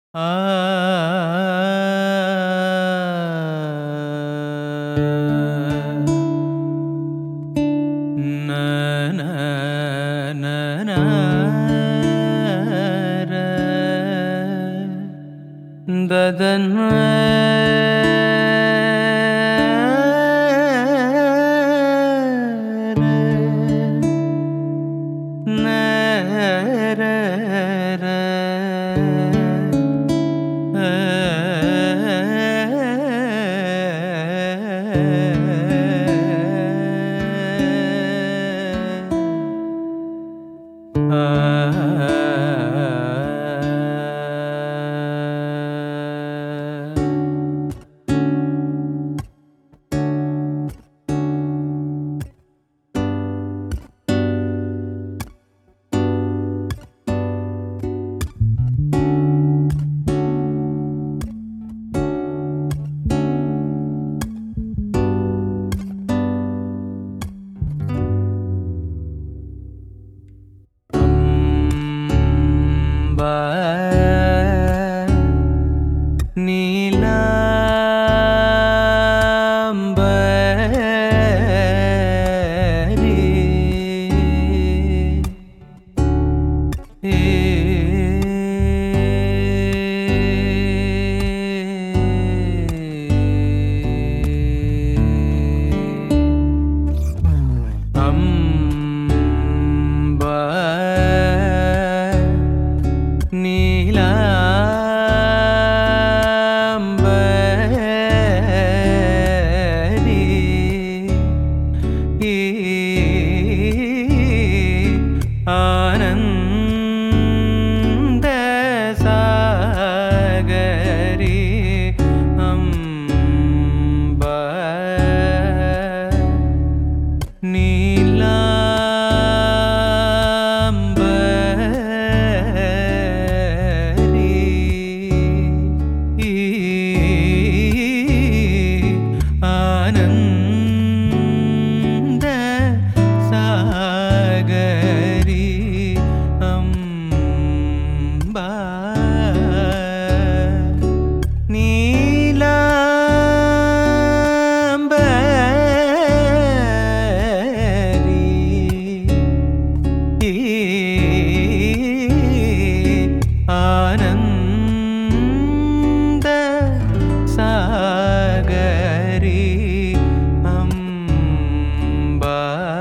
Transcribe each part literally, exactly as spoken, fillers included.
ஆ ந ந ந ந ர ததன் ந ர ர ஆனந்த சாகரி அம்பா நீலாம்பரி ஆனந்த சாகரி அம்பா நீலாம்பரி ஆனந்த சாகரி அம்பா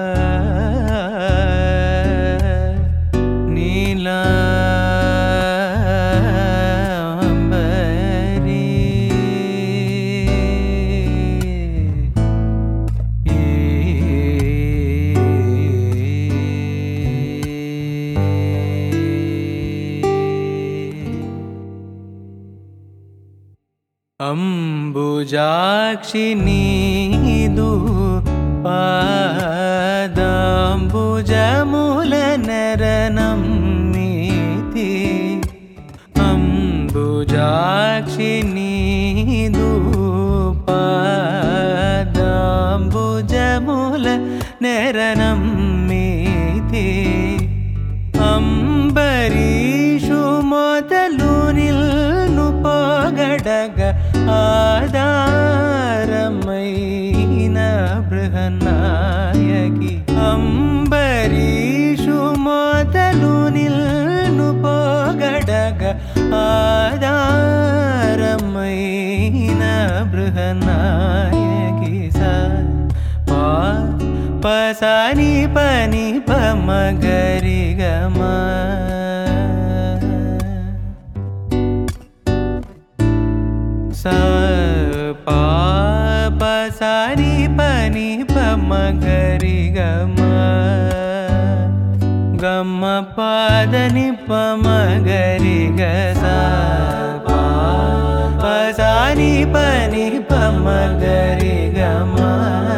நீலாம்பரி అంబుజాక్షి నీదు పాదాంబుజముల నరనమ్మితి అంబుజాక్షి నీదు పాదాంబుజముల నరనమ్మితి అంబరీషు మొదలు నిల్ను పొగడగ ఆధారమైన బృహన్నాయకి అంబరీషు మొదలు నిల్ను పొగడగ ఆధారమైన బృహన్నాయకి సా పా పసని పని పమగరి గమా సా పా పసని పని పమగరి గమా గమ పదని పమగరి గసా పా పసని పని పమగరి గమా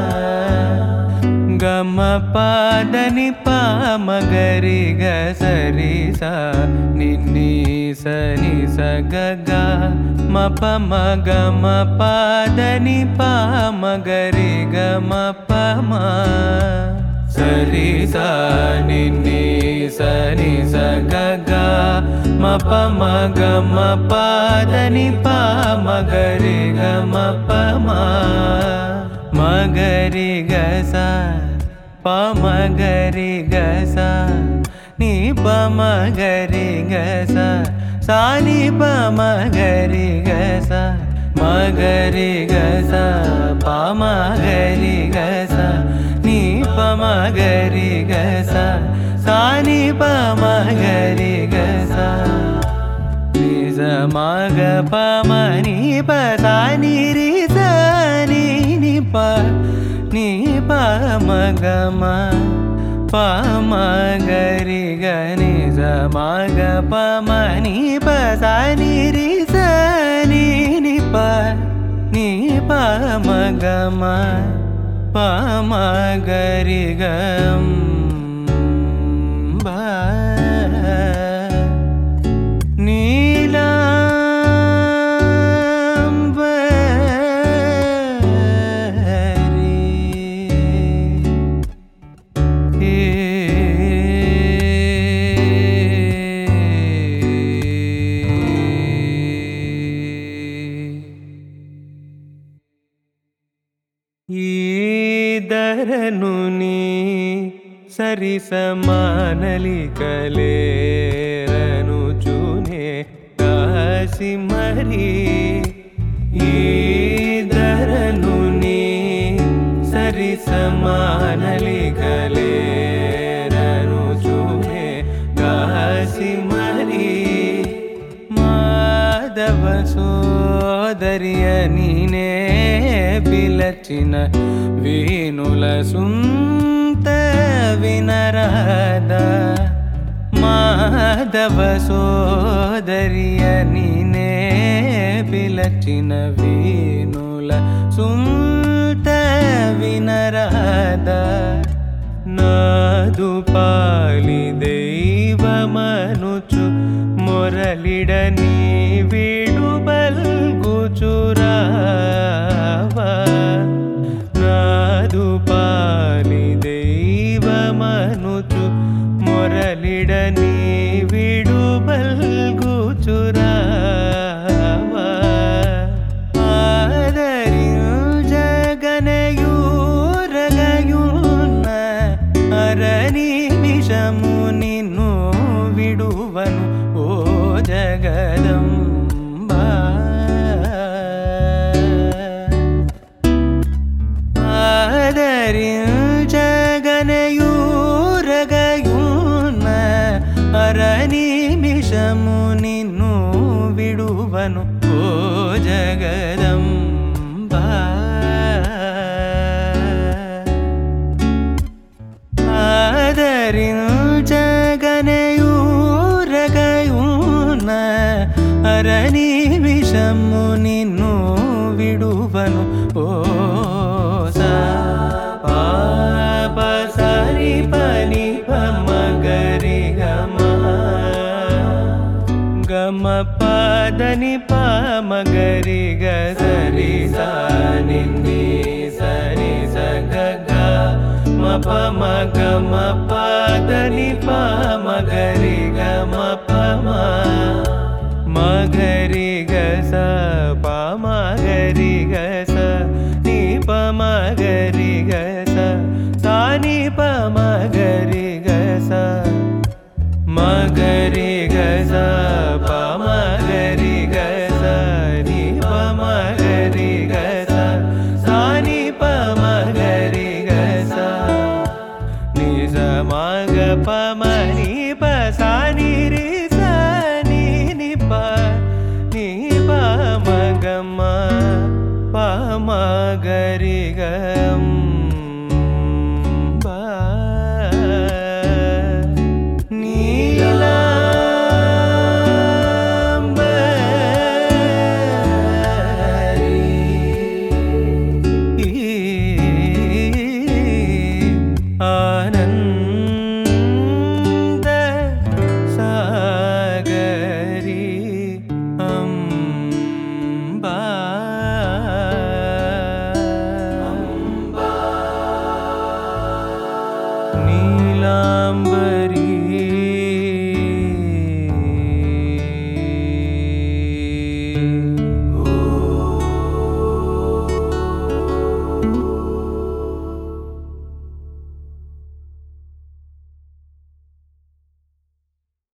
గమ పదని పమగరి గసరి సా నిన్ని సని సగగ మప మగమ పదని పమగరి గమ పమ సరి సా ని ని స ని స గ గ మ ప మ గ మ ప ద ని ప మ గ రి గ మ ప మ మ గ రి గ స ప మ గ రి గ స ని ప మ గ రి గ స సా ని ప మ గ రి గ స మ గ రి గ స ప మ గ రి గ స ని ప మ గ రి గ స సా ని ప మ గ రి గ స ని స మ గ ప మ ని ప సా ని రి స ని ని ప ని ప మ గ మ ప మ గ రి గ ని స మ గ ప మ ని ప సా ని రి స ని ని ప ని ప మ గ మ ప మ గ రి గ మ ఈదరను నీ సరి సమానలి కలేరను చూనే కాసి మరి ఈదరను నీ సరి సమానలి కలేరను చూనే కాసి మరి మాధవ సోదరియ నీనే పిలచిన వీణుల సుంత వినరాద మాధవ సోదరియ నీనే పిలచిన వీణుల సుంత వినరాద నాదు పాలి దైవమనుచు మొరలిడ నీ వీడు బల్గుచురావా నాదు పాలి దైవమనుచు మొరలిడ నీ వీడు బల్గుచురావా ఆదరించగనయూరగయున్న అరనిమిషము నిన్ను విడువను ఓ జగదంబా ఆదరించగనయూరగయున్న అరనిమిషము నిన్ను విడువను ఓ జగదంబా ఆదరించగనయూరగయున్న అరనిమిషము నిన్ను విడువను ఓ సా పా ప సరి ప ని ప మ గ రి గ మ గ మ ప ద ని ప మ గ రి గ స రి సా ని ని స ని స గ గ మ ప మ గ మ ప ద ని ప మ గ రి గ మ ప మ మ గ రి గ స ప మ గ రి గ స ని ప మ గ రి గ స సా ని ప మ గ రి గ స మ గ రి గ స ప మ గ రి గ స ని ప మ గ రి గ స సా ని ప మ గ రి గ స ని స మ గ ప మ ని ప సా ని రి స ని ని ప ని ప మ గ మ నీ